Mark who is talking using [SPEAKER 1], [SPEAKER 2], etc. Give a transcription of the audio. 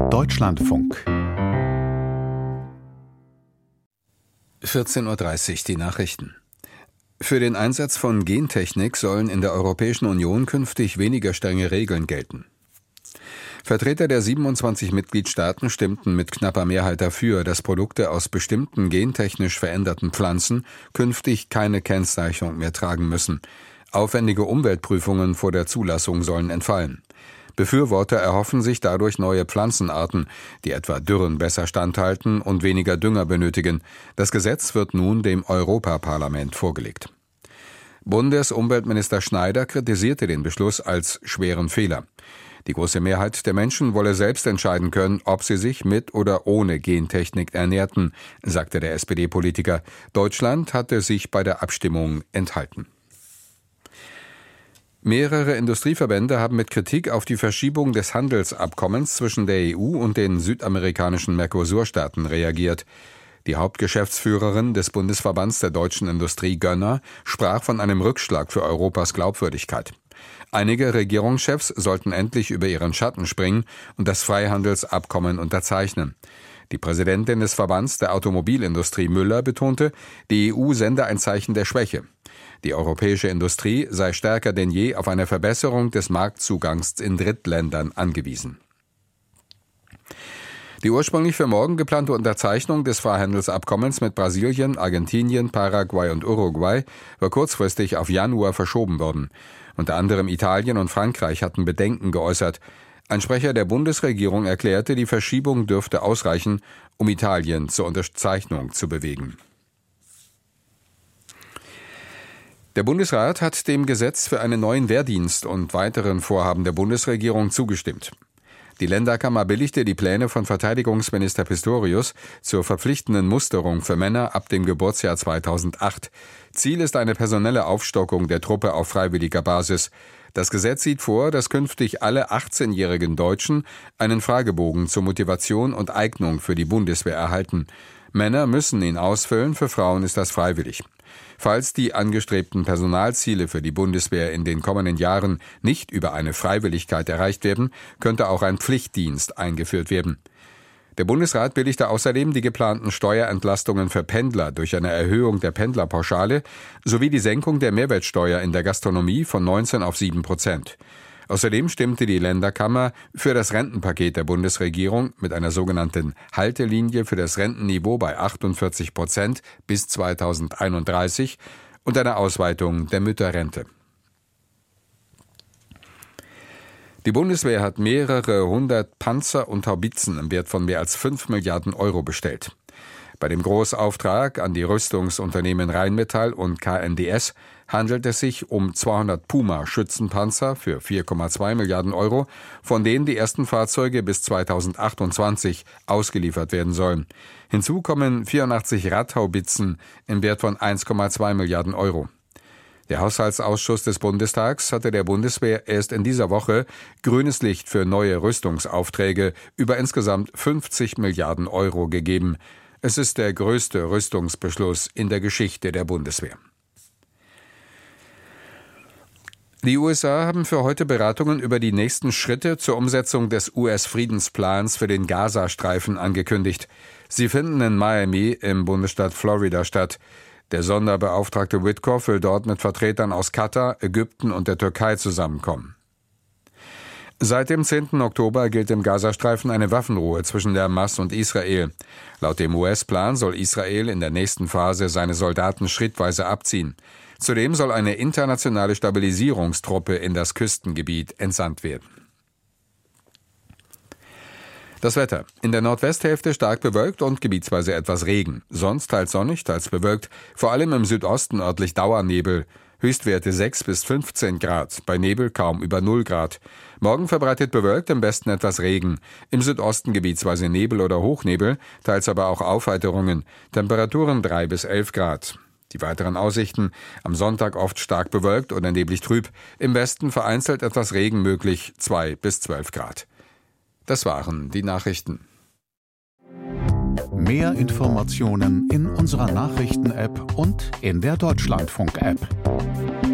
[SPEAKER 1] Deutschlandfunk
[SPEAKER 2] 14:30 Uhr die Nachrichten. Für den Einsatz von Gentechnik sollen in der Europäischen Union künftig weniger strenge Regeln gelten. Vertreter der 27 Mitgliedstaaten stimmten mit knapper Mehrheit dafür, dass Produkte aus bestimmten gentechnisch veränderten Pflanzen künftig keine Kennzeichnung mehr tragen müssen. Aufwendige Umweltprüfungen vor der Zulassung sollen entfallen. Befürworter erhoffen sich dadurch neue Pflanzenarten, die etwa Dürren besser standhalten und weniger Dünger benötigen. Das Gesetz wird nun dem Europaparlament vorgelegt. Bundesumweltminister Schneider kritisierte den Beschluss als schweren Fehler. Die große Mehrheit der Menschen wolle selbst entscheiden können, ob sie sich mit oder ohne Gentechnik ernährten, sagte der SPD-Politiker. Deutschland hatte sich bei der Abstimmung enthalten. Mehrere Industrieverbände haben mit Kritik auf die Verschiebung des Handelsabkommens zwischen der EU und den südamerikanischen Mercosur-Staaten reagiert. Die Hauptgeschäftsführerin des Bundesverbands der deutschen Industrie, Gönner, sprach von einem Rückschlag für Europas Glaubwürdigkeit. Einige Regierungschefs sollten endlich über ihren Schatten springen und das Freihandelsabkommen unterzeichnen. Die Präsidentin des Verbands der Automobilindustrie, Müller, betonte, die EU sende ein Zeichen der Schwäche. Die europäische Industrie sei stärker denn je auf eine Verbesserung des Marktzugangs in Drittländern angewiesen. Die ursprünglich für morgen geplante Unterzeichnung des Freihandelsabkommens mit Brasilien, Argentinien, Paraguay und Uruguay war kurzfristig auf Januar verschoben worden. Unter anderem Italien und Frankreich hatten Bedenken geäußert. Ein Sprecher der Bundesregierung erklärte, die Verschiebung dürfte ausreichen, um Italien zur Unterzeichnung zu bewegen. Der Bundesrat hat dem Gesetz für einen neuen Wehrdienst und weiteren Vorhaben der Bundesregierung zugestimmt. Die Länderkammer billigte die Pläne von Verteidigungsminister Pistorius zur verpflichtenden Musterung für Männer ab dem Geburtsjahr 2008. Ziel ist eine personelle Aufstockung der Truppe auf freiwilliger Basis. Das Gesetz sieht vor, dass künftig alle 18-jährigen Deutschen einen Fragebogen zur Motivation und Eignung für die Bundeswehr erhalten. Männer müssen ihn ausfüllen, für Frauen ist das freiwillig. Falls die angestrebten Personalziele für die Bundeswehr in den kommenden Jahren nicht über eine Freiwilligkeit erreicht werden, könnte auch ein Pflichtdienst eingeführt werden. Der Bundesrat billigte außerdem die geplanten Steuerentlastungen für Pendler durch eine Erhöhung der Pendlerpauschale sowie die Senkung der Mehrwertsteuer in der Gastronomie von 19 auf 7%. Außerdem stimmte die Länderkammer für das Rentenpaket der Bundesregierung mit einer sogenannten Haltelinie für das Rentenniveau bei 48% bis 2031 und einer Ausweitung der Mütterrente. Die Bundeswehr hat mehrere hundert Panzer und Haubitzen im Wert von mehr als 5 Milliarden Euro bestellt. Bei dem Großauftrag an die Rüstungsunternehmen Rheinmetall und KNDS handelt es sich um 200 Puma-Schützenpanzer für 4,2 Milliarden Euro, von denen die ersten Fahrzeuge bis 2028 ausgeliefert werden sollen. Hinzu kommen 84 Radhaubitzen im Wert von 1,2 Milliarden Euro. Der Haushaltsausschuss des Bundestags hatte der Bundeswehr erst in dieser Woche grünes Licht für neue Rüstungsaufträge über insgesamt 50 Milliarden Euro gegeben. Es ist der größte Rüstungsbeschluss in der Geschichte der Bundeswehr. Die USA haben für heute Beratungen über die nächsten Schritte zur Umsetzung des US-Friedensplans für den Gazastreifen angekündigt. Sie finden in Miami im Bundesstaat Florida statt. Der Sonderbeauftragte Witkoff will dort mit Vertretern aus Katar, Ägypten und der Türkei zusammenkommen. Seit dem 10. Oktober gilt im Gazastreifen eine Waffenruhe zwischen der Hamas und Israel. Laut dem US-Plan soll Israel in der nächsten Phase seine Soldaten schrittweise abziehen. Zudem soll eine internationale Stabilisierungstruppe in das Küstengebiet entsandt werden. Das Wetter. In der Nordwesthälfte stark bewölkt und gebietsweise etwas Regen. Sonst teils sonnig, teils bewölkt. Vor allem im Südosten örtlich Dauernebel. Höchstwerte 6 bis 15 Grad, bei Nebel kaum über 0 Grad. Morgen verbreitet bewölkt, im Westen etwas Regen. Im Südosten gebietsweise Nebel oder Hochnebel, teils aber auch Aufheiterungen. Temperaturen 3 bis 11 Grad. Die weiteren Aussichten: am Sonntag oft stark bewölkt oder neblig trüb. Im Westen vereinzelt etwas Regen möglich, 2 bis 12 Grad. Das waren die Nachrichten.
[SPEAKER 1] Mehr Informationen in unserer Nachrichten-App und in der Deutschlandfunk-App.